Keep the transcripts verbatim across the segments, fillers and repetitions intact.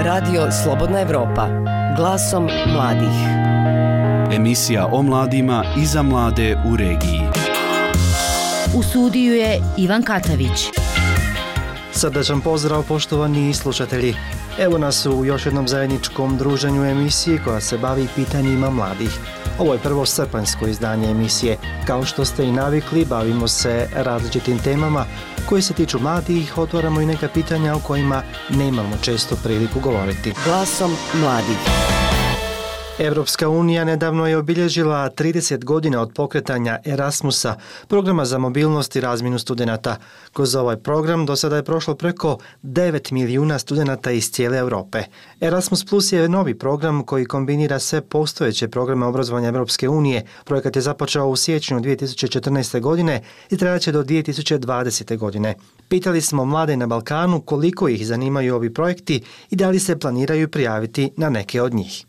Radio Slobodna Evropa, glasom mladih. Emisija o mladima i za mlade u regiji. U studiju je Ivan Katavić. Srdačan pozdrav poštovani slušatelji. Evo nas u još jednom zajedničkom druženju emisiji koja se bavi pitanjima mladih. Ovo je prvo srpanjsko izdanje emisije. Kao što ste i navikli, bavimo se različitim temama koje se tiču mladih, otvaramo i neka pitanja o kojima nemamo često priliku govoriti. Glasom mladih. Evropska unija nedavno je obilježila trideset godina od pokretanja Erasmusa, programa za mobilnost i razmjenu studenata. Kroz ovaj program do sada je prošlo preko devet milijuna studenata iz cijele Europe. Erasmus Plus je novi program koji kombinira sve postojeće programe obrazovanja Evropske unije. Projekat je započeo u siječnju dvije tisuće četrnaeste. godine i trajaće do dvije tisuće dvadesete. godine. Pitali smo mlade na Balkanu koliko ih zanimaju ovi projekti i da li se planiraju prijaviti na neke od njih.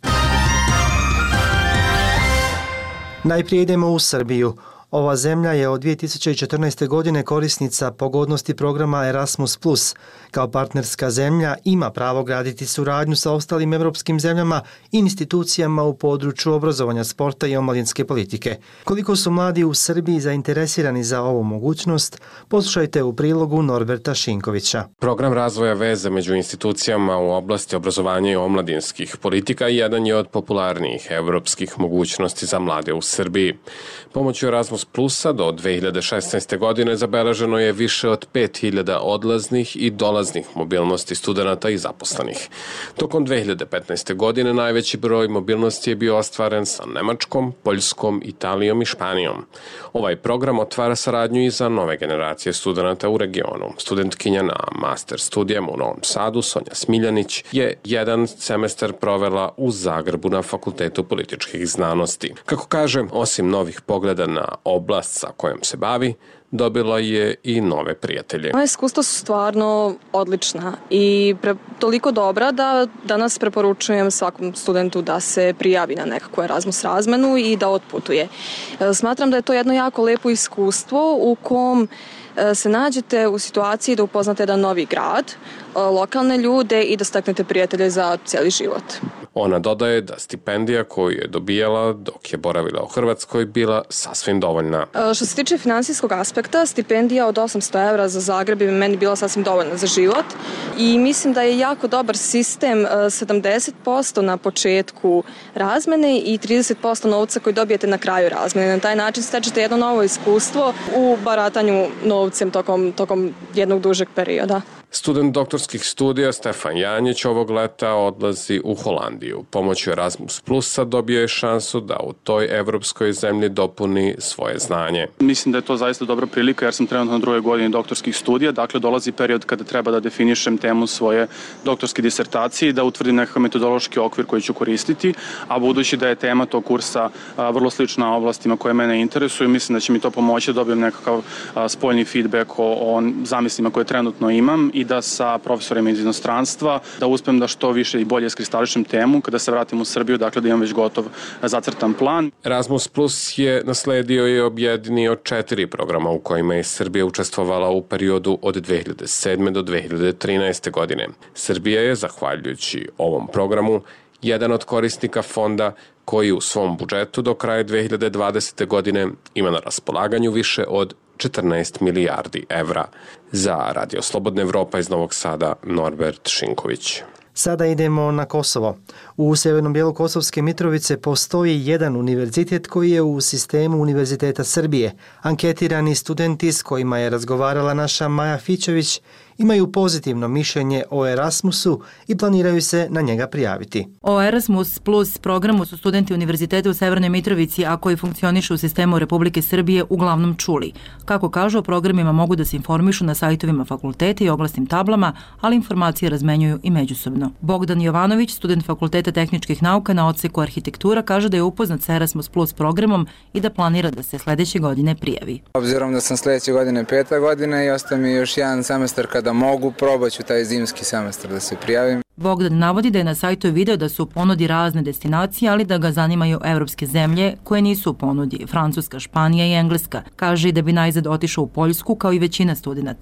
Najprije idemo u Srbiju. Ova zemlja je od dvije tisuće četrnaeste. godine korisnica pogodnosti programa Erasmus plus. Kao partnerska zemlja ima pravo graditi suradnju sa ostalim evropskim zemljama i institucijama u području obrazovanja, sporta i omladinske politike. Koliko su mladi u Srbiji zainteresirani za ovu mogućnost, poslušajte u prilogu Norberta Šinkovića. Program razvoja veze među institucijama u oblasti obrazovanja i omladinskih politika jedan je od popularnijih evropskih mogućnosti za mlade u Srbiji. Pomoću Erasmus Plusa do dve hiljade šesnaeste. godine zabeleženo je više od pet hiljada odlaznih i dolaznih mobilnosti studenata i zaposlenih. Tokom dve hiljade petnaeste. godine najveći broj mobilnosti je bio ostvaren sa Nemačkom, Poljskom, Italijom i Španijom. Ovaj program otvara saradnju i za nove generacije studenata u regionu. Studentkinja na master studijama u Novom Sadu, Sonja Smiljanić, je jedan semestar provela u Zagrebu na Fakultetu političkih znanosti. Kako kaže, osim novih pogleda na oblast sa kojom se bavi, dobila je i nove prijatelje. Moje iskustva su stvarno odlična i pre, toliko dobra da danas preporučujem svakom studentu da se prijavi na nekakvu Erasmus razmenu i da otputuje. Smatram da je to jedno jako lepo iskustvo u kom se nađete u situaciji da upoznate jedan novi grad, lokalne ljude i da steknete prijatelje za cijeli život. Ona dodaje da stipendija koju je dobijala dok je boravila u Hrvatskoj bila sasvim dovoljna. Što se tiče finansijskog aspekta, stipendija od osamsto evra za Zagreb bi meni bila sasvim dovoljna za život i mislim da je jako dobar sistem sedamdeset posto na početku razmene i trideset posto novca koji dobijete na kraju razmene. Na taj način stečete jedno novo iskustvo u baratanju novcem tokom, tokom jednog dužeg perioda. Student doktorskih studija Stefan Janjić ovog leta odlazi u Holandiju. Pomoću Erasmus Plusa dobio je šansu da u toj evropskoj zemlji dopuni svoje znanje. Mislim da je to zaista dobra prilika jer sam trenutno na drugoj godini doktorskih studija, dakle dolazi period kada treba da definišem temu svoje doktorske disertacije i da utvrdim nekakav metodološki okvir koji ću koristiti, a budući da je tema tog kursa a, vrlo slična oblastima koje mene interesuju, mislim da će mi to pomoći da dobijem nekakav a, spoljni feedback o, o zamislima koje trenutno imam i da sa profesorima iz inostranstva, da uspem da što više i bolje iskristališem temu, kada se vratim u Srbiju, dakle da imam već gotov zacrtan plan. Erasmus Plus je nasledio i objedinio četiri programa u kojima je Srbija učestvovala u periodu od dve hiljade sedme. do dve hiljade trinaeste. godine. Srbija je, zahvaljujući ovom programu, jedan od korisnika fonda koji u svom budžetu do kraja dve hiljade dvadesete. godine ima na raspolaganju više od četrnaest milijardi evra. Za Radio Slobodna Evropa iz Novog Sada, Norbert Šinković. Sada idemo na Kosovo. U sjevernom dijelu Kosovske Mitrovice postoji jedan univerzitet koji je u sistemu Univerziteta Srbije. Anketirani studenti s kojima je razgovarala naša Maja Fićević imaju pozitivno mišljenje o Erasmusu i planiraju se na njega prijaviti. O Erasmus Plus programu su studenti Univerziteta u Severnoj Mitrovici, a koji funkcionišu u sistemu Republike Srbije, uglavnom čuli. Kako kažu, o programima mogu da se informišu na sajtovima fakulteta i oglasnim tablama, ali informacije razmenjuju i međusobno. Bogdan Jovanović, student Fakulteta tehničkih nauka na odseku arhitektura, kaže da je upoznat sa Erasmus Plus programom i da planira da se sledeće godine prijavi. Obzirom da sam sledeće godine peta godina i ostaje mi još jedan semestar kada mogu, probat ću taj zimski semestar da se prijavim. Bogdan navodi da je na sajtu video da su u ponudi razne destinacije, ali da ga zanimaju evropske zemlje koje nisu u ponudi, Francuska, Španija i Engleska. Kaže i da bi najzad otišao u Poljsku kao i većina studenata.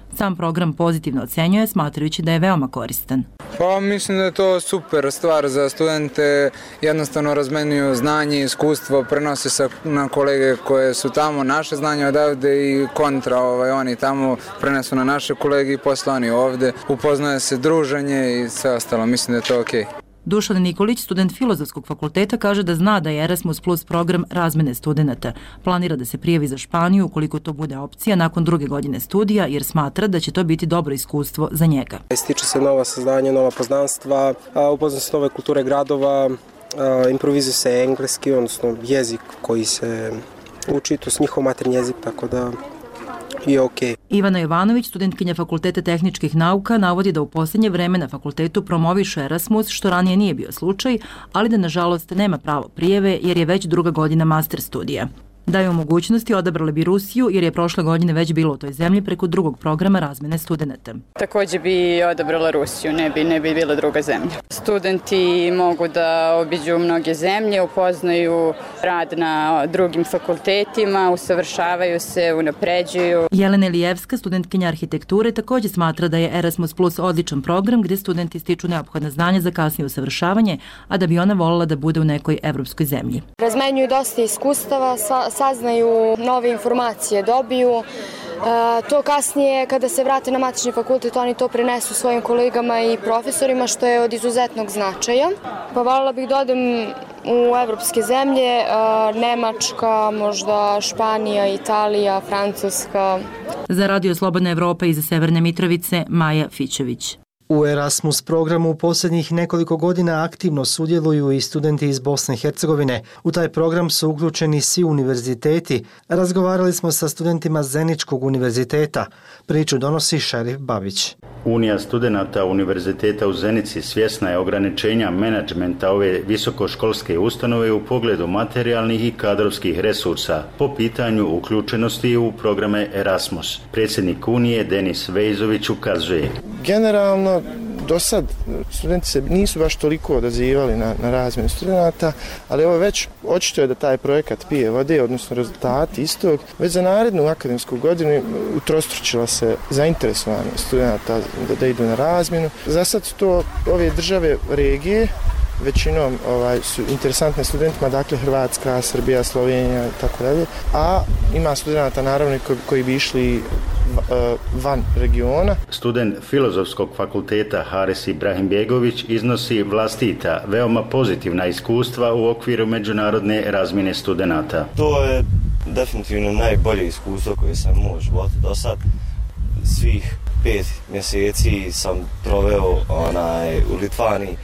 Sam program pozitivno ocenjuje, smatrajući da je veoma koristan. Pa mislim da je to super stvar za studente, jednostavno razmenjuju znanje i iskustvo, prenose se na kolege koje su tamo, naše znanje odavde i kontra, ovaj, oni tamo prenesu na naše kolege i posle oni ovde, upoznaje se druženje i sve ostalo, mislim da je to okej. Dušan Nikolić, student Filozofskog fakulteta, kaže da zna da je Erasmus Plus program razmene studenata. Planira da se prijavi za Španiju ukoliko to bude opcija nakon druge godine studija, jer smatra da će to biti dobro iskustvo za njega. Stiče se nova saznanja, nova poznanstva, upozna se nove kulture gradova, improvizuje se engleski, odnosno jezik koji se uči, to s njihov maternji jezik, tako da je okej. Ivana Jovanović, studentkinja Fakulteta tehničkih nauka, navodi da u posljednje vreme na fakultetu promoviše Erasmus, što ranije nije bio slučaj, ali da nažalost nema pravo prijeve jer je već druga godina master studija. Da je u mogućnosti odabrali bi Rusiju jer je prošle godine već bilo u toj zemlji preko drugog programa razmene studenata. Također bi odabrala Rusiju, ne bi, ne bi bila druga zemlja. Studenti mogu da obiđu mnoge zemlje, upoznaju rad na drugim fakultetima, usavršavaju se, unapređuju. Jelena Lijevska, studentkinja arhitekture, također smatra da je Erasmus Plus odličan program gdje studenti stiču neophodna znanja za kasnije usavršavanje, a da bi ona voljela da bude u nekoj evropskoj zemlji. Razmenjuju dosta iskustava, saznaju nove informacije, dobiju. E, to kasnije, kada se vrate na matični fakultet, oni to prenesu svojim kolegama i profesorima, što je od izuzetnog značaja. Pa voljela bih da odem u evropske zemlje, e, Nemačka, možda Španija, Italija, Francuska. Za Radio Slobodna Evropa iz Severne Mitrovice, Maja Fićević. U Erasmus programu u posljednjih nekoliko godina aktivno sudjeluju i studenti iz Bosne i Hercegovine. U taj program su uključeni svi univerziteti. Razgovarali smo sa studentima Zeničkog univerziteta. Priču donosi Šerif Babić. Unija studenata Univerziteta u Zenici svjesna je ograničenja menadžmenta ove visokoškolske ustanove u pogledu materijalnih i kadrovskih resursa po pitanju uključenosti u programe Erasmus. Predsjednik Unije Denis Vejzović ukazuje. Generalno, do sad studenti se nisu baš toliko odazivali na, na razmjenu studenata, ali ovo već očito je da taj projekat pije vode, odnosno rezultati istog. Već za narednu akademsku godinu utrostručila se zainteresovanje studenata da, da idu na razmjenu. Za sad su to ove države regije, većinom ovaj, su interesantne studentima, dakle Hrvatska, Srbija, Slovenija i tako dalje, a ima studenata naravno koji, koji bi išli van regiona. Student Filozofskog fakulteta Haris Ibrahimbegović iznosi vlastita, veoma pozitivna iskustva u okviru međunarodne razmjene studenata. To je definitivno najbolje iskustvo koje sam imao u životu do sad. Svih pet mjeseci sam proveo onaj, u Litvani,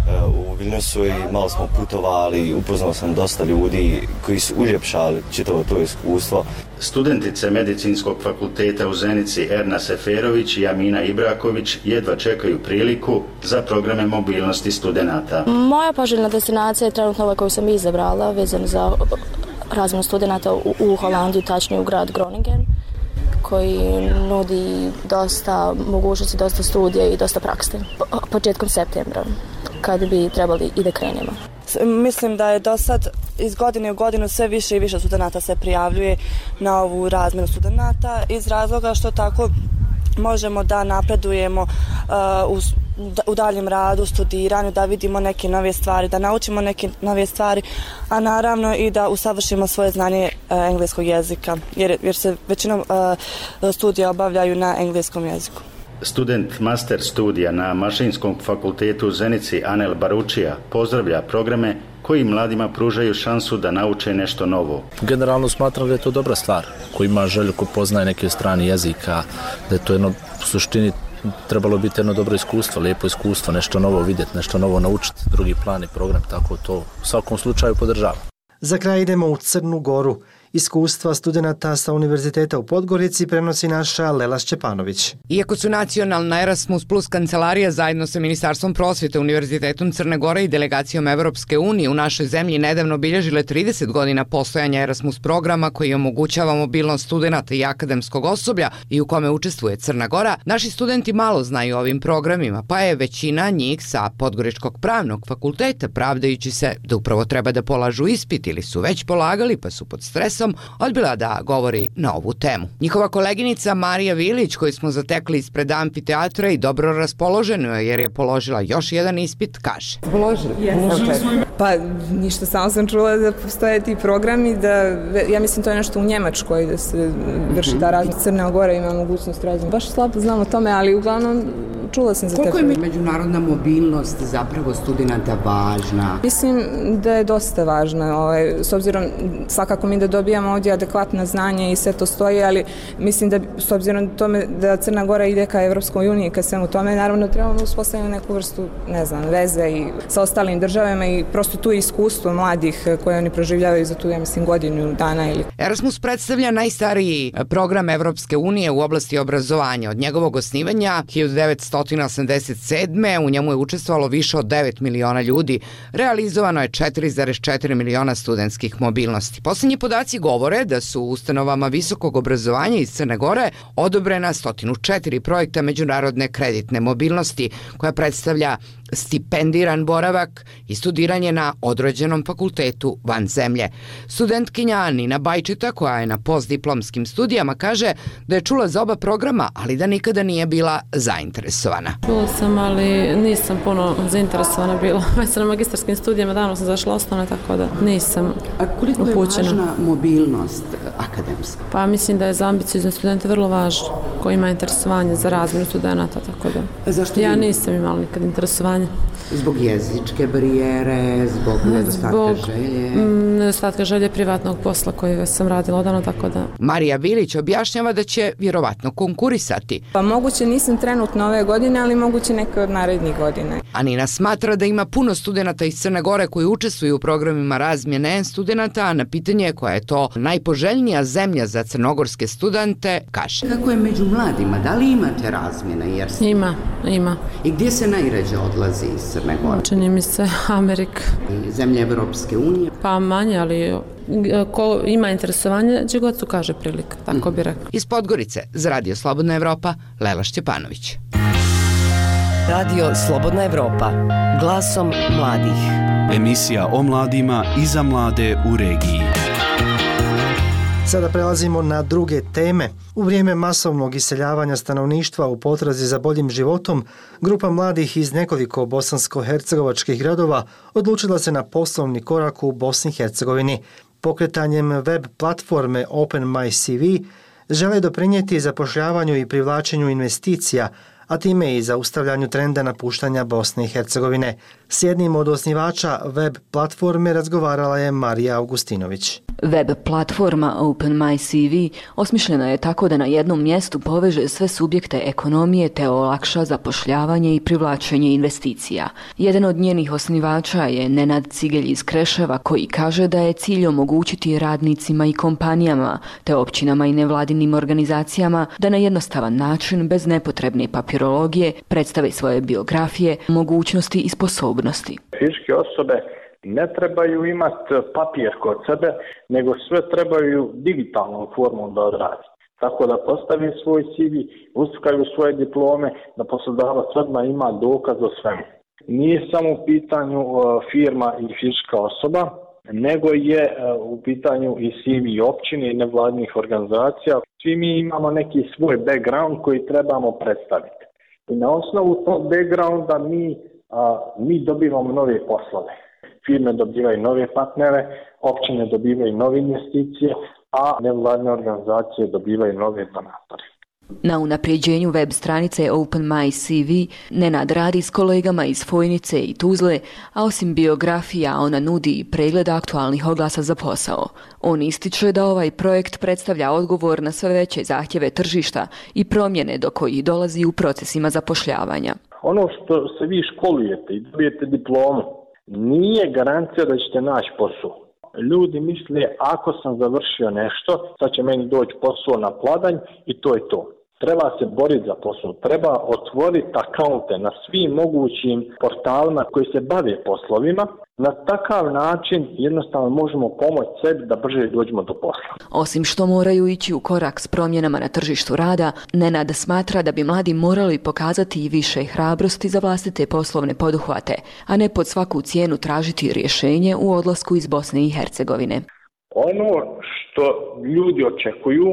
u Vilniusu i malo smo putovali, upoznao sam dosta ljudi koji su uljepšali čitavo to iskustvo. Studentice Medicinskog fakulteta u Zenici Erna Seferović i Amina Ibraković jedva čekaju priliku za programe mobilnosti studenata. Moja poželjna destinacija je trenutno ova koju sam izabrala, vezana za razmjenu studenata u, u Holandiju, tačnije u grad Groningen, koji nudi dosta mogućnosti, dosta studija i dosta prakse. Početkom septembra, kad bi trebali i da krenemo. Mislim da je do sad iz godine u godinu sve više i više studenata se prijavljuje na ovu razmjenu studenata iz razloga što tako možemo da napredujemo uh, u, u daljem radu, studiranju, da vidimo neke nove stvari, da naučimo neke nove stvari, a naravno i da usavršimo svoje znanje uh, engleskog jezika, jer, jer se većinom uh, studija obavljaju na engleskom jeziku. Student master studija na Mašinskom fakultetu u Zenici Anel Baručija pozdravlja programe koji mladima pružaju šansu da nauče nešto novo. Generalno smatram da je to dobra stvar. Ko ima želju, ko poznaje neke strane jezika, da je to jedno, u suštini trebalo biti jedno dobro iskustvo, lijepo iskustvo, nešto novo vidjeti, nešto novo naučiti, drugi plan i program, tako to u svakom slučaju podržavam. Za kraj idemo u Crnu Goru. Iskustva studenata sa Univerziteta u Podgorici prenosi naša Lela Šćepanović. Iako su nacionalna Erasmus Plus kancelarija zajedno sa Ministarstvom prosvjete, Univerzitetom Crne Gore i delegacijom Evropske unije u našoj zemlji nedavno obilježile trideset godina postojanja Erasmus programa koji omogućava mobilnost studenata i akademskog osoblja i u kome učestvuje Crna Gora, naši studenti malo znaju o ovim programima, pa je većina njih sa Podgoričkog pravnog fakulteta, pravdajući se da upravo treba da polažu ispit ili su već polagali pa su pod stresom, glasom odbila da govori na ovu temu. Njihova koleginica Marija Vilić, koju smo zatekli ispred amfiteatra i dobro raspoloženo jer je položila još jedan ispit, kaže. Položili? Yes. Pa ništa, samo sam čula da postoje ti programi, da, ja mislim to je nešto u Njemačkoj da se vrši ta razmjena. Crna Gora ima mogućnost razmjena. Baš slabo znam o tome, ali uglavnom čula sam za te programe. Koliko je međunarodna mobilnost zapravo studenata važna? Mislim da je dosta važna, ovaj, s obzirom svakako mi da dobijamo ovdje adekvatna znanja i sve to stoji, ali mislim da s obzirom tome da Crna Gora ide ka Evropskoj uniji, ka svemu tome, naravno trebamo uspostaviti neku vrstu, ne znam, veze i sa ostalim državama i prosto tu iskustvo mladih koje oni proživljavaju za tu, ja mislim, godinu dana. Ili... Erasmus predstavlja najstariji program Evropske unije u oblasti obrazovanja. Od njegovog osnivanja hiljadu devetsto osamdeset sedme. u njemu je učestvovalo više od devet miliona ljudi. Realizovano je četiri zarez četiri miliona studentskih mobilnosti. Posljednji podaci govore da su u ustanovama visokog obrazovanja iz Crne Gore odobrena sto četiri projekta međunarodne kreditne mobilnosti, koja predstavlja stipendiran boravak i studiranje na određenom fakultetu van zemlje. Studentkinja Nina Bajčeta, koja je na postdiplomskim studijama, kaže da je čula za oba programa, ali da nikada nije bila zainteresovana. Čula sam, ali nisam puno zainteresovana bila. Već sam na magistarskim studijama, davno sam zašla osnovne, tako da nisam upućena. A koliko je važna mobilnost akademska? Pa mislim da je za ambiciozne studente vrlo važno, koji ima interesovanje za razmjenu studenata, tako da. Zašto ja vi... nisam imala nikad interesovanje. Zbog jezičke barijere, zbog nedostatka zbog, želje? M, nedostatka želje privatnog posla koji sam radila odavno, tako da. Marija Vilić objašnjava da će vjerovatno konkurisati. Pa moguće nisam trenutno ove godine, ali moguće neke od narednih godine. A Nina smatra da ima puno studenata iz Crne Gore koji učestvuju u programima razmjene studenata, a na pitanje koja je to najpoželjnija zemlja za crnogorske studente, kaže. Kako je među mladima? Da li imate razmjene? Jer... Ima, ima. I gdje se najređe odlazi iz Crne Gore? Čini mi se Amerika. I zemlje Evropske unije? Pa manje, ali ko ima interesovanje, gdje god su kaže prilika, tako bi rekao. Iz Podgorice, za Radio Slobodna Evropa, Lela Šćepanović. Radio Slobodna Evropa, glasom mladih. Emisija o mladima i za mlade u regiji. Sada prelazimo na druge teme. U vrijeme masovnog iseljavanja stanovništva u potrazi za boljim životom, grupa mladih iz nekoliko bosansko-hercegovačkih gradova odlučila se na poslovni korak u Bosni i Hercegovini. Pokretanjem web platforme Open My C V žele doprinijeti zapošljavanju i privlačenju investicija, a time i zaustavljanju trenda napuštanja Bosne i Hercegovine. S jednim od osnivača web platforme razgovarala je Marija Augustinović. Web platforma Open My C V osmišljena je tako da na jednom mjestu poveže sve subjekte ekonomije te olakša zapošljavanje i privlačenje investicija. Jedan od njenih osnivača je Nenad Cigelj iz Kreševa, koji kaže da je cilj omogućiti radnicima i kompanijama te općinama i nevladinim organizacijama da na jednostavan način, bez nepotrebne papirologije, predstave svoje biografije, mogućnosti i sposobnosti. Fizičke osobe ne trebaju imati papir kod sebe, nego sve trebaju digitalnom formom da odradi. Tako da postavi svoj C V, uskaju svoje diplome, da poslodavac odmah ima dokaz o svemu. Nije samo u pitanju firma i fizička osoba, nego je u pitanju i C V općine i nevladnih organizacija. Svi mi imamo neki svoj background koji trebamo predstaviti. I na osnovu tog backgrounda mi, a, mi dobivamo nove poslove. Firme dobivaju nove partnere, općine dobivaju nove investicije, a nevladne organizacije dobivaju nove donatore. Na unapređenju web stranice Open My C V Nenad radi s kolegama iz Fojnice i Tuzle, a osim biografija ona nudi i pregled aktualnih oglasa za posao. On ističe da ovaj projekt predstavlja odgovor na sve veće zahtjeve tržišta i promjene do kojih dolazi u procesima zapošljavanja. Ono što se vi školujete i dobijete diplomu, nije garancija da ćete naći posao. Ljudi misle, ako sam završio nešto, sad će meni doći posao na pladanj i to je to. Treba se boriti za posao, treba otvoriti akaunte na svim mogućim portalima koji se bave poslovima. Na takav način jednostavno možemo pomoći sebi da brže dođemo do posla. Osim što moraju ići u korak s promjenama na tržištu rada, Nenad smatra da bi mladi morali pokazati i više hrabrosti za vlastite poslovne poduhvate, a ne pod svaku cijenu tražiti rješenje u odlasku iz Bosne i Hercegovine. Ono što ljudi očekuju,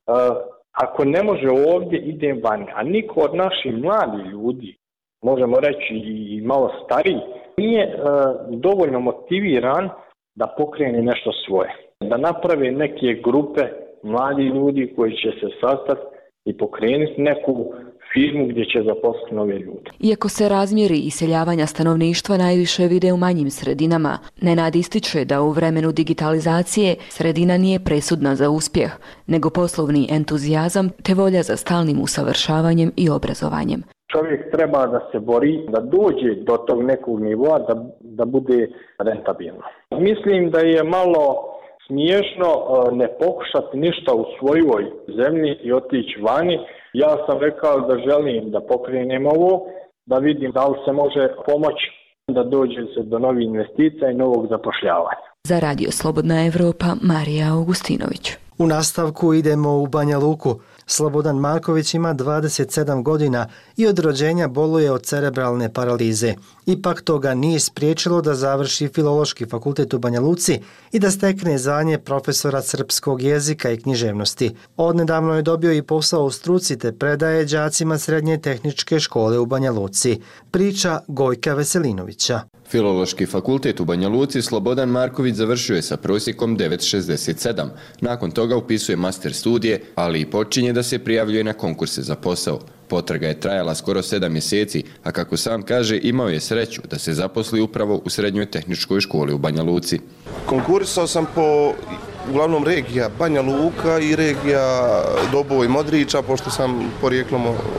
ako ne može ovdje, idem vani. A niko od naših mladih ljudi, možemo reći i malo stariji, nije dovoljno motiviran da pokrene nešto svoje. Da naprave neke grupe mladih ljudi koji će se sastati i pokrenuti neku firmu gdje će zaposliti nove ljude. Iako se razmjeri iseljavanja stanovništva najviše vide u manjim sredinama, Nenad ističe da u vremenu digitalizacije sredina nije presudna za uspjeh, nego poslovni entuzijazam te volja za stalnim usavršavanjem i obrazovanjem. Čovjek treba da se bori, da dođe do tog nekog nivoa, da, da bude rentabilno. Mislim da je malo smiješno ne pokušati ništa u svojoj zemlji i otići vani. Ja sam rekao da želim da pokrenem ovo, da vidim da li se može pomoći da dođe se do novih investicija i novog zapošljavanja. Za Radio Slobodna Evropa, Marija Augustinović. U nastavku idemo u Banja Luku. Slobodan Marković ima dvadeset sedam godina i od rođenja boluje od cerebralne paralize. Ipak to ga nije spriječilo da završi Filološki fakultet u Banja Luci i da stekne zvanje profesora srpskog jezika i književnosti. Odnedavno je dobio i posao u struci te predaje đacima Srednje tehničke škole u Banja Luci. Priča Gojka Veselinovića. Filološki fakultet u Banja Luci Slobodan Marković završio je sa prosjekom devet zarez šezdeset sedam. Nakon toga upisuje master studije, ali i počinje da se prijavljuje na konkurse za posao. Potraga je trajala skoro sedam mjeseci, a kako sam kaže, imao je sreću da se zaposli upravo u Srednjoj tehničkoj školi u Banja Luci. Konkurisao sam po uglavnom regija Banja Luka i regija Doboj i Modrića, pošto sam porijeklom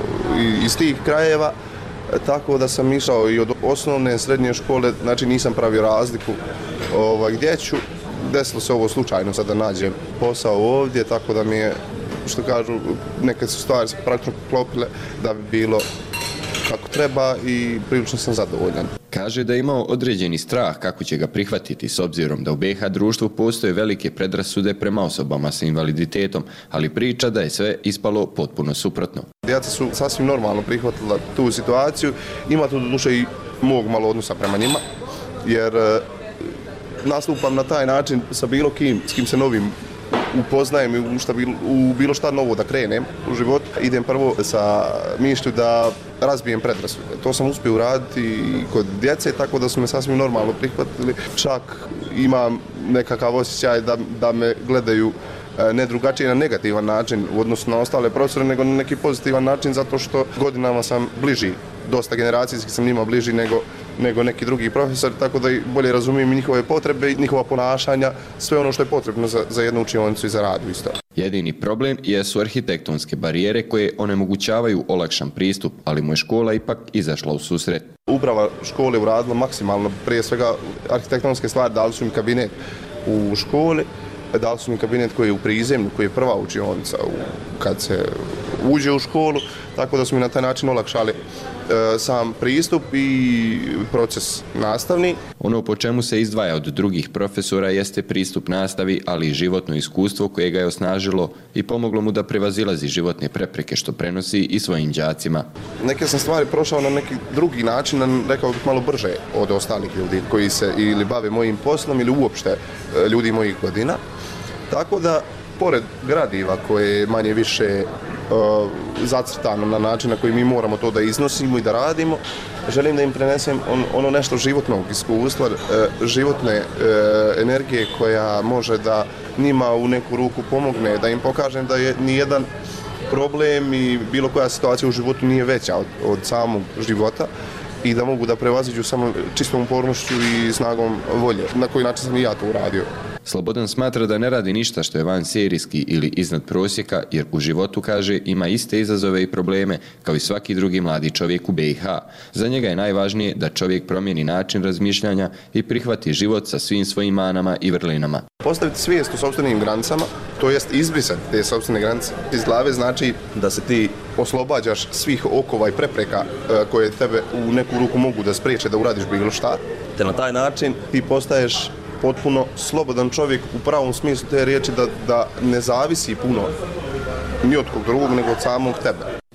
iz tih krajeva. Tako da sam išao i od osnovne, srednje škole, znači nisam pravio razliku ovaj, gdje ću. Desilo se ovo slučajno sad da nađem posao ovdje, tako da mi je, što kažu, neke su stvari praktično poklopile da bi bilo kako treba i prilično sam zadovoljan. Kaže da je imao određeni strah kako će ga prihvatiti s obzirom da u be ha društvu postoje velike predrasude prema osobama sa invaliditetom, ali priča da je sve ispalo potpuno suprotno. Djeca su sasvim normalno prihvatila tu situaciju, ima tu do duše i mog malo odnosa prema njima, jer e, nastupam na taj način sa bilo kim, s kim se novim upoznajem i u, šta, u bilo šta novo da krenem u život. Idem prvo sa mišlju da razbijem predrasude. To sam uspio uraditi i kod djece, tako da su me sasvim normalno prihvatili. Čak imam nekakav osjećaj da, da me gledaju ne drugačije na negativan način u odnosu na ostale profesore, nego na neki pozitivan način, zato što godinama sam bliži, dosta generacijski sam njima bliži nego, nego neki drugi profesor, tako da bolje razumijem njihove potrebe i njihova ponašanja, sve ono što je potrebno za, za jednu učionicu i za rad isto. Jedini problem jesu arhitektonske barijere koje onemogućavaju olakšan pristup, ali mu je škola ipak izašla u susret. Uprava škole uradila maksimalno, prije svega arhitektonske stvari, dali su mi kabinet u školi, dali su mi kabinet koji je u prizemlju, koji je prva učionica u, kad se uđe u školu, tako da su mi na taj način olakšali e, sam pristup i proces nastavni. Ono po čemu se izdvaja od drugih profesora jeste pristup nastavi, ali i životno iskustvo koje ga je osnažilo i pomoglo mu da prevazilazi životne prepreke što prenosi i svojim đacima. Neke sam stvari prošao na neki drugi način, rekao bih malo brže od ostalih ljudi koji se ili bave mojim poslom ili uopšte ljudi mojih godina. Tako da, pored gradiva koje je manje više uh, zacrtano na način na koji mi moramo to da iznosimo i da radimo, želim da im prenesem on, ono nešto životnog iskustva, uh, životne uh, energije koja može da njima u neku ruku pomogne, da im pokažem da je nijedan problem i bilo koja situacija u životu nije veća od, od samog života i da mogu da prevaziđu samo čistom upornošću i snagom volje, na koji način sam i ja to uradio. Slobodan smatra da ne radi ništa što je van serijski ili iznad prosjeka, jer u životu, kaže, ima iste izazove i probleme kao i svaki drugi mladi čovjek u be ha. Za njega je najvažnije da čovjek promijeni način razmišljanja i prihvati život sa svim svojim manama i vrlinama. Postaviti svijest u sopstvenim granicama, to jest izbrisati te sopstvene granice iz glave, znači da se ti oslobađaš svih okova i prepreka koje tebe u neku ruku mogu da spriječe da uradiš bilo šta, te na taj način ti postaješ potpuno slobodan čovjek u pravom smislu te riječi, da, da ne zavisi puno ni od kog drugog nego od samog tebe.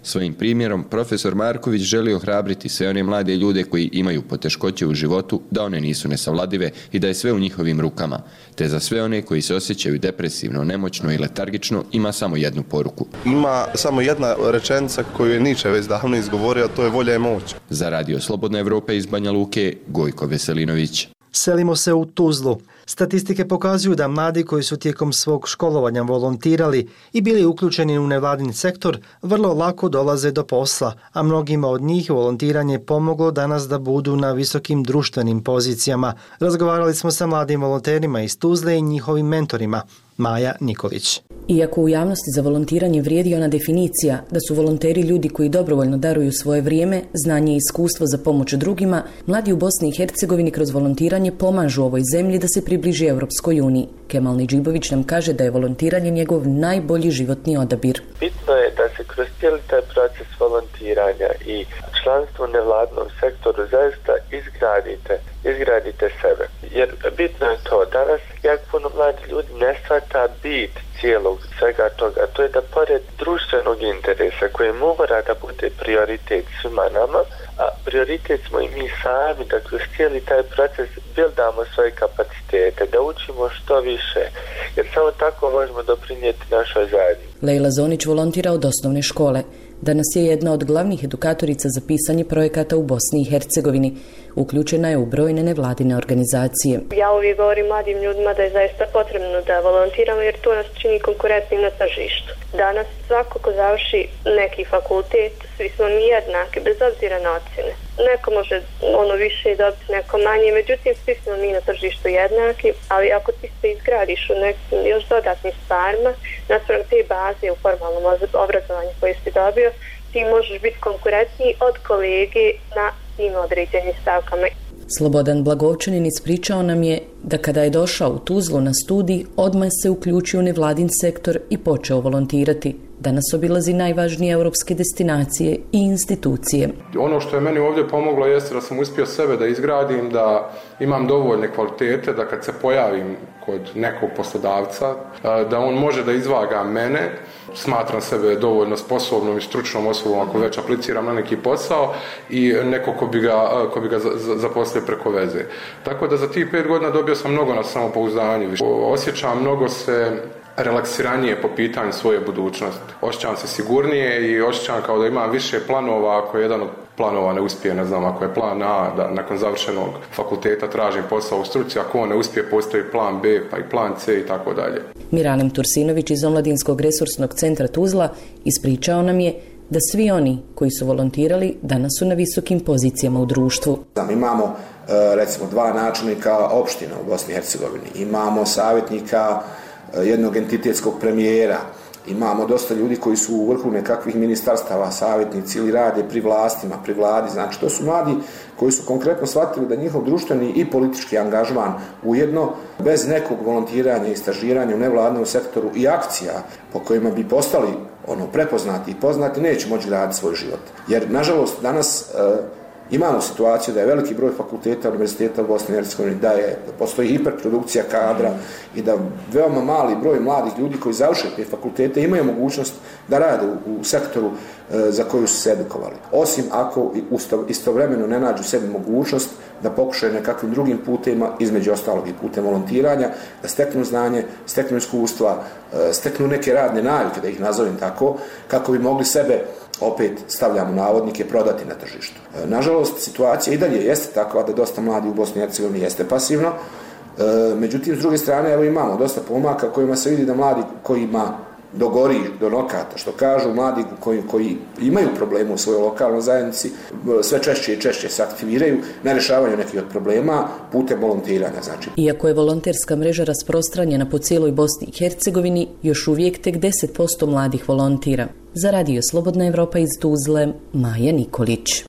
Svojim primjerom, profesor Marković želi ohrabriti sve one mlade ljude koji imaju poteškoće u životu da one nisu nesavladive i da je sve u njihovim rukama, te za sve one koji se osjećaju depresivno, nemoćno i letargično ima samo jednu poruku. Ima samo jedna rečenica koju je Niče već davno izgovorio, a to je volja i moć. Za Radio Slobodna Evropa iz Banja Luke, Gojko Veselinović. Selimo se u Tuzlu. Statistike pokazuju da mladi koji su tijekom svog školovanja volontirali i bili uključeni u nevladin sektor vrlo lako dolaze do posla, a mnogima od njih volontiranje pomoglo danas da budu na visokim društvenim pozicijama. Razgovarali smo sa mladim volonterima iz Tuzle i njihovim mentorima. Maja Nikolić. Iako u javnosti za volontiranje vrijedi ona definicija da su volonteri ljudi koji dobrovoljno daruju svoje vrijeme, znanje i iskustvo za pomoć drugima, mladi u Bosni i Hercegovini kroz volontiranje pomažu ovoj zemlji da se približi Europskoj uniji. Kemal Nidžibović nam kaže da je volontiranje njegov najbolji životni odabir. Bitno je da se kroz cijeli taj proces volontiranja i članstvo u nevladnom sektoru zaista izgradite, izgradite sebe. Jer bitno je to, danas jako puno mladi ljudi ne shvata bit cijelog svega toga, to je da pored društvenog interesa koje mora da bude prioritet svima nama, a prioritet smo i mi sami da kroz cijeli taj proces buildamo svoje kapacitete, da učimo što više, jer samo tako možemo doprinijeti našoj zajednici. Lejla Zonić volontira od osnovne škole. Danas je jedna od glavnih edukatorica za pisanje projekata u Bosni i Hercegovini. Uključena je u brojne nevladine organizacije. Ja uvijek govorim mladim ljudima da je zaista potrebno da volontiramo jer to nas čini konkurentnim na tržištu. Danas svako ko završi neki fakultet, svi smo mi jednaki, bez obzira na ocjene. Neko može ono više dobiti, neko manje, međutim svi smo mi na tržištu jednaki, ali ako ti se izgradiš u nekim još dodatnim stvarima, naspram te baze u formalnom obrazovanju koje si dobio, ti možeš biti konkurentniji od kolege na tim određenim stavkama. Slobodan Blagovčanin ispričao nam je da kada je došao u Tuzlu na studij, odmah se uključio u nevladin sektor i počeo volontirati. Danas obilazi najvažnije europske destinacije i institucije. Ono što je meni ovdje pomoglo jeste da sam uspio sebe da izgradim, da imam dovoljne kvalitete, da kad se pojavim kod nekog poslodavca, da on može da izvaga mene, smatram sebe dovoljno sposobnom i stručnom osobom ako već apliciram na neki posao i neko ko bi ga, ko bi ga zaposlio preko veze. Tako da za tih pet godina dobio sam mnogo na samopouzdanje. Osjećam mnogo se relaksiranije po pitanju svoje budućnosti. Osjećam se sigurnije i osjećam kao da imam više planova ako jedan od planova ne uspije, ne znam, ako je plan A, da nakon završenog fakulteta tražim posao u struci, ako on ne uspije, postoji plan B, pa i plan C i tako dalje. Miralem Tursinović iz Omladinskog resursnog centra Tuzla ispričao nam je da svi oni koji su volontirali danas su na visokim pozicijama u društvu. Imamo recimo dva načelnika opština u Bosni i Hercegovini, imamo savjetnika jednog entitetskog premijera, imamo dosta ljudi koji su u vrhu nekakvih ministarstava, savjetnici ili rade pri vlastima, pri vladi. Znači, to su mladi koji su konkretno shvatili da njihov društveni i politički angažman ujedno, bez nekog volontiranja i stažiranja u nevladnom sektoru i akcija po kojima bi postali ono, prepoznati i poznati, neće moći graditi svoj život. Jer, nažalost, danas e, imamo situaciju da je veliki broj fakulteta univerziteta u Bosni i Hercegovini, da je da postoji hiperprodukcija kadra i da veoma mali broj mladih ljudi koji završe te fakultete imaju mogućnost da rade u, u sektoru e, za koju su se edukovali. Osim ako istovremeno ne nađu sebi mogućnost da pokušaju nekakvim drugim putima, između ostalog i putem volontiranja, da steknu znanje, steknu iskustva, e, steknu neke radne navike, da ih nazovem tako, kako bi mogli sebe, opet stavljamo navodnike, prodati na tržištu. E, nažalost, situacija i dalje jeste takva da dosta mladi u Bosni i Hercegovini jeste pasivno. E, međutim, s druge strane, evo imamo dosta pomaka kojima se vidi da mladi kojima dogori do nokata, što kažu, mladi koji, koji imaju problema u svojoj lokalnoj zajednici, sve češće i češće se aktiviraju na rješavanju nekih od problema putem volontiranja. Znači. Iako je volonterska mreža rasprostranjena po cijeloj Bosni i Hercegovini, još uvijek tek deset posto mladih volontira. Za Radio Slobodna Evropa iz Tuzle, Maja Nikolić.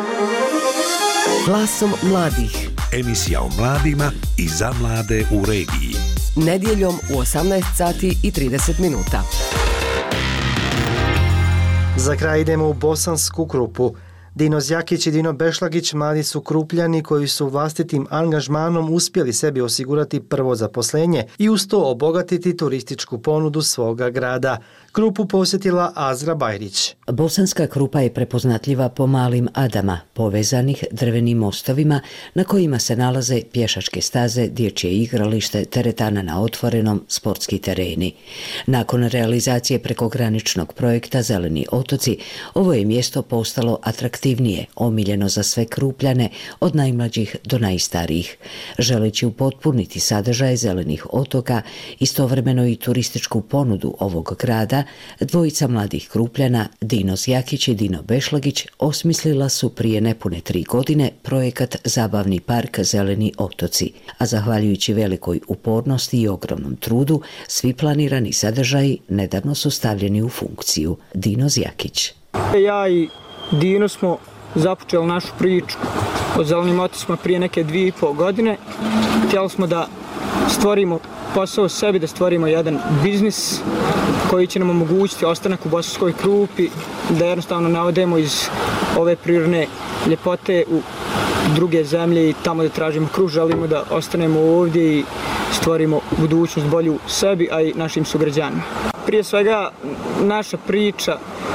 Glasom mladih. Emisija o mladima i za mlade u regiji. Nedjeljom u osamnaest sati i trideset minuta. Za kraj idemo u Bosansku Krupu. Dino Zjakić i Dino Bešlagić mladi su Krupljani koji su vlastitim angažmanom uspjeli sebi osigurati prvo zaposlenje i uz to obogatiti turističku ponudu svoga grada. Krupu posjetila Azra Bajrić. Bosanska Krupa je prepoznatljiva po malim adama, povezanih drvenim mostovima na kojima se nalaze pješačke staze, dječje igralište, teretana na otvorenom, sportski tereni. Nakon realizacije prekograničnog projekta Zeleni otoci, ovo je mjesto postalo atraktivnije, omiljeno za sve Krupljane, od najmlađih do najstarijih. Želeći upotpuniti sadržaj zelenih otoka, istovremeno i turističku ponudu ovog grada, dvojica mladih Krupljana, Dino Zjakić i Dino Bešlagić, osmislila su prije nepune tri godine projekat Zabavni park Zeleni otoci, a zahvaljujući velikoj upornosti i ogromnom trudu, svi planirani sadržaji nedavno su stavljeni u funkciju. Dino Zjakić. Ja i Dino smo započeli našu priču o zelenim otocima prije neke dvije i pol godine. Htjeli smo da stvorimo posao sebi, da stvorimo jedan biznis koji će nam omogućiti ostanak u Bosanskoj Krupi, da jednostavno ne odemo iz ove prirodne ljepote u druge zemlje i tamo da tražimo kruh. Želimo da ostanemo ovdje i stvorimo budućnost bolju sebi, a i našim sugrađanima. Prije svega, naša priča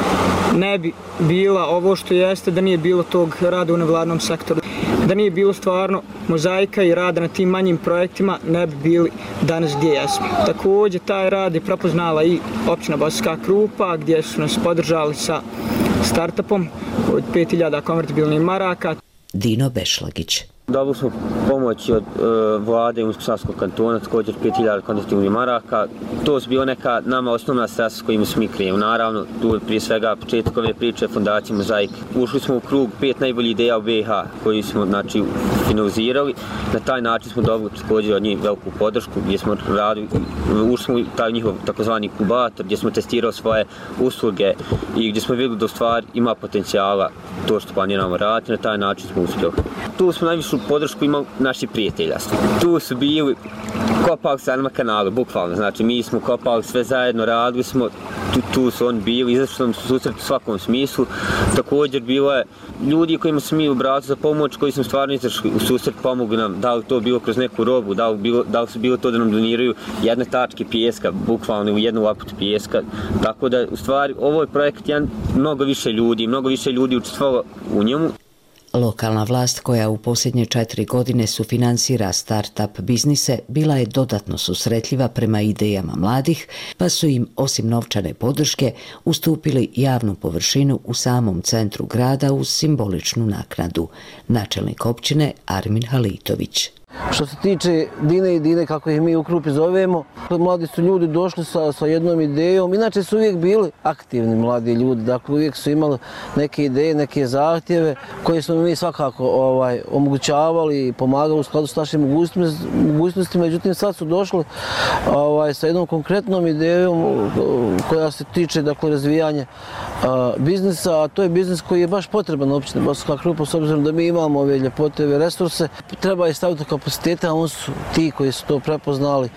ne bi bila ovo što jeste da nije bilo tog rada u nevladnom sektoru. Da nije bilo stvarno mozaika i rada na tim manjim projektima, ne bi bili danas gdje jesmo. Također, taj rad je prepoznala i općina Bosanska Krupa, gdje su nas podržali sa startupom od pet hiljada konvertibilnih maraka. Dino Bešlagić. Dobili smo pomoć od e, vlade Unsko-Savskog kantona, također pet hiljada konvertibilnih maraka. To su bila neka nama osnovna sredstva s kojima smo mi krenuli. Naravno, tu je prije svega početak ove priče Fondacije Mozaik. Ušli smo u krug pet najboljih ideja u B i H koji smo znači, finalizirali. Na taj način smo dobili također od njih veliku podršku gdje smo radili, ušli smo u taj njihov takozvani inkubator gdje smo testirali svoje usluge i gdje smo vidjeli da u stvari ima potencijala to što planiramo raditi. Na taj način smo uspjeli. Tu smo najvišu podršku imali naši prijatelja. Tu su bili, kopali se na kanalu, bukvalno. Znači, mi smo kopali sve zajedno, radili smo, tu, tu su oni bili, izašli nam susret u svakom smislu. Također bilo je ljudi kojima smo mi obratili za pomoć, koji smo stvarno izašli u susret, pomogli nam, da li to bilo kroz neku robu, da li, bilo, da li su bilo to da nam doniraju jedne tačke pijeska, bukvalno u jednu laputu pijeska. Tako da, u stvari, ovo je projekt jedan mnogo više ljudi, mnogo više ljudi učestvovalo u njemu. Lokalna vlast koja u posljednje četiri godine sufinansira start-up biznise bila je dodatno susretljiva prema idejama mladih, pa su im, osim novčane podrške, ustupili javnu površinu u samom centru grada uz simboličnu naknadu. Načelnik općine Armin Halitović. Što se tiče Dine i Dine, kako ih mi u Krupi zovemo, mladi su ljudi došli sa, sa jednom idejom. Inače su uvijek bili aktivni mladi ljudi, dakle uvijek su imali neke ideje, neke zahtjeve koje smo mi svakako ovaj, omogućavali i pomagali u skladu s našim mogućnostima. Međutim, sad su došli ovaj, sa jednom konkretnom idejom koja se tiče dakle, razvijanja a, biznisa, a to je biznis koji je baš potreban općini Bosanska Krupa, s obzirom da mi imamo ove ljepote, ove resurse. Treba je staviti kapacitete, a oni su ti koji su to prepoznali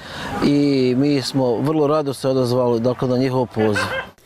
i mi smo vrlo rado se odazvali dakle, na njihov poziv.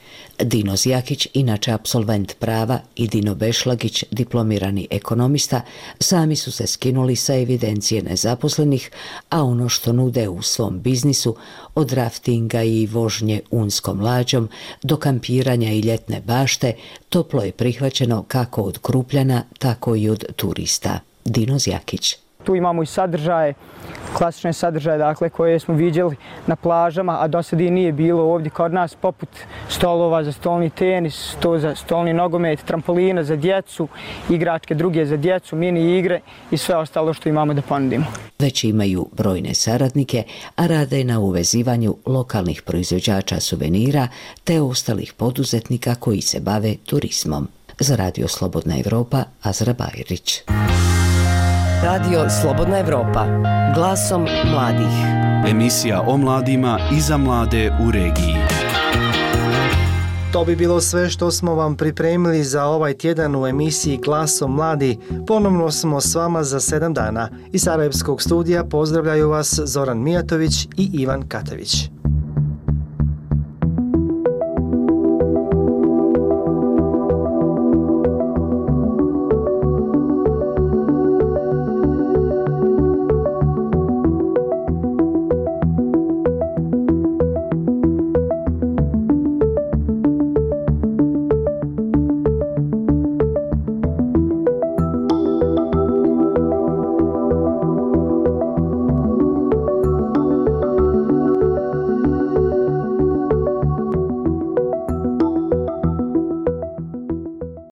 Dino Zjakić, inače apsolvent prava, i Dino Bešlagić, diplomirani ekonomista, sami su se skinuli sa evidencije nezaposlenih, a ono što nude u svom biznisu, od raftinga i vožnje unskom lađom do kampiranja i ljetne bašte, toplo je prihvaćeno kako od Krupljana, tako i od turista. Dino Zjakić. Tu imamo i sadržaje, klasične sadržaje dakle, koje smo viđali na plažama, a do sada i nije bilo ovdje kod nas, poput stolova za stolni tenis, to za stolni nogomet, trampolina za djecu, igračke druge za djecu, mini igre i sve ostalo što imamo da ponudimo. Već imaju brojne saradnike, a rade na uvezivanju lokalnih proizvođača suvenira te ostalih poduzetnika koji se bave turizmom. Za Radio Slobodna Evropa, Azra Bajrić. Radio Slobodna Evropa, glasom mladih. Emisija o mladima i za mlade u regiji. To bi bilo sve što smo vam pripremili za ovaj tjedan u emisiji Glasom mladi. Ponovno smo s vama za sedam dana. Iz Sarajevskog studija pozdravljaju vas Zoran Mijatović i Ivan Katavić.